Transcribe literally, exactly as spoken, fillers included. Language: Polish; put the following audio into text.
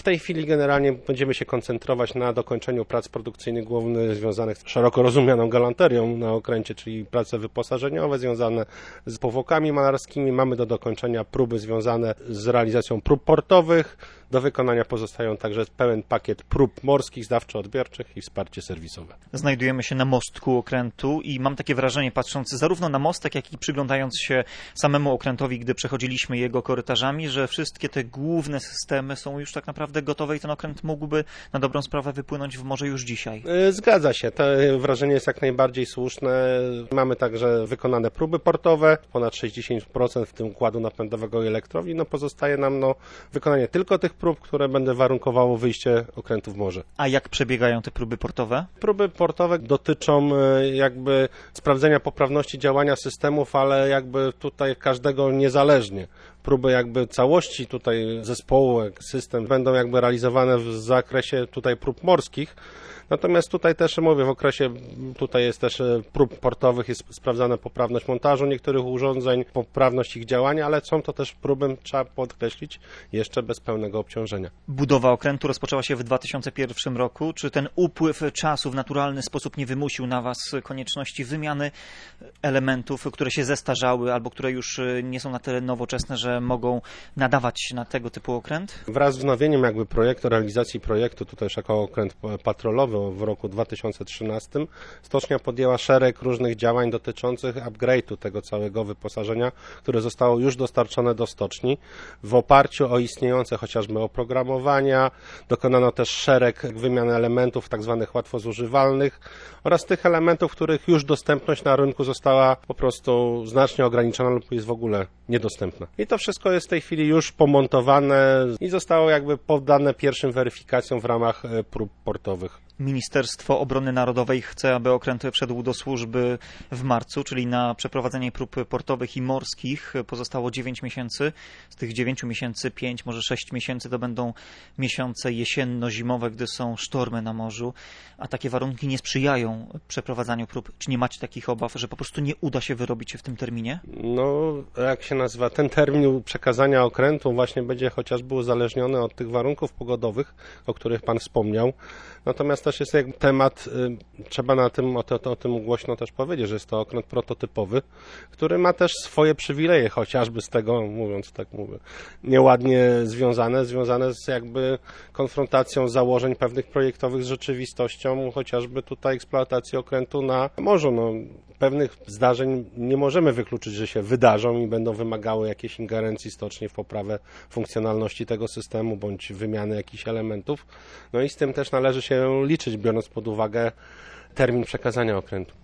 tej chwili generalnie będziemy się koncentrować na dokończeniu prac produkcyjnych głównych związanych z szeroko rozumianą galanterią na okręcie, czyli prace wyposażeniowe związane z powłokami malarskimi. Mamy do dokończenia próby związane z realizacją prób portowych. Do wykonania pozostają także pełen pakiet prób morskich, zdawczo-odbiorczych i wsparcie serwisowe. Znajdujemy się na mostku okrętu i mam takie wrażenie, patrząc zarówno na mostek, jak i przyglądając się samemu okrętowi, gdy przechodziliśmy jego korytarzami, że wszystkie te główne systemy są już tak naprawdę gotowe i ten okręt mógłby na dobrą sprawę wypłynąć w morze już dzisiaj. Zgadza się, to wrażenie jest jak najbardziej słuszne. Mamy także wykonane próby portowe, ponad sześćdziesiąt procent w tym układu napędowego i elektrowni. No pozostaje nam no, wykonanie tylko tych prób, które będą warunkowało wyjście okrętu w morze. A jak przebiegają te próby portowe? Próby portowe dotyczą jakby sprawdzenia poprawności działania systemów, ale jakby tutaj każdego niezależnie. Próby jakby całości tutaj zespołu, system będą jakby realizowane w zakresie tutaj prób morskich. Natomiast tutaj też mówię, w okresie tutaj jest też prób portowych, jest sprawdzana poprawność montażu niektórych urządzeń, poprawność ich działania, ale są to też próby, trzeba podkreślić, jeszcze bez pełnego obciążenia. Budowa okrętu rozpoczęła się w dwa tysiące pierwszym roku. Czy ten upływ czasu w naturalny sposób nie wymusił na Was konieczności wymiany elementów, które się zestarzały albo które już nie są na tyle nowoczesne, że mogą nadawać na tego typu okręt? Wraz z wznowieniem jakby projektu, realizacji projektu, tutaj już jako okręt patrolowy w roku dwa tysiące trzynastym, stocznia podjęła szereg różnych działań dotyczących upgrade'u tego całego wyposażenia, które zostało już dostarczone do stoczni. W oparciu o istniejące chociażby oprogramowania dokonano też szereg wymian elementów tak zwanych łatwo zużywalnych oraz tych elementów, których już dostępność na rynku została po prostu znacznie ograniczona lub jest w ogóle niedostępna. I to wszystko jest w tej chwili już pomontowane i zostało jakby poddane pierwszym weryfikacjom w ramach prób portowych. Ministerstwo Obrony Narodowej chce, aby okręt wszedł do służby w marcu, czyli na przeprowadzenie prób portowych i morskich pozostało dziewięć miesięcy. Z tych dziewięciu miesięcy pięć, może sześć miesięcy to będą miesiące jesienno-zimowe, gdy są sztormy na morzu, a takie warunki nie sprzyjają przeprowadzaniu prób. Czy nie macie takich obaw, że po prostu nie uda się wyrobić w tym terminie? No, jak się nazywa, ten termin przekazania okrętu właśnie będzie chociażby uzależniony od tych warunków pogodowych, o których Pan wspomniał. Natomiast też jest jak temat, y, trzeba na tym, o, to, o tym głośno też powiedzieć, że jest to okręt prototypowy, który ma też swoje przywileje, chociażby z tego, mówiąc tak mówię, nieładnie związane, związane z jakby konfrontacją założeń pewnych projektowych z rzeczywistością, chociażby tutaj eksploatacji okrętu na morzu. No, pewnych zdarzeń nie możemy wykluczyć, że się wydarzą i będą wymagały jakiejś ingerencji stoczni w poprawę funkcjonalności tego systemu bądź wymiany jakichś elementów. No i z tym też należy się liczyć, biorąc pod uwagę termin przekazania okrętu.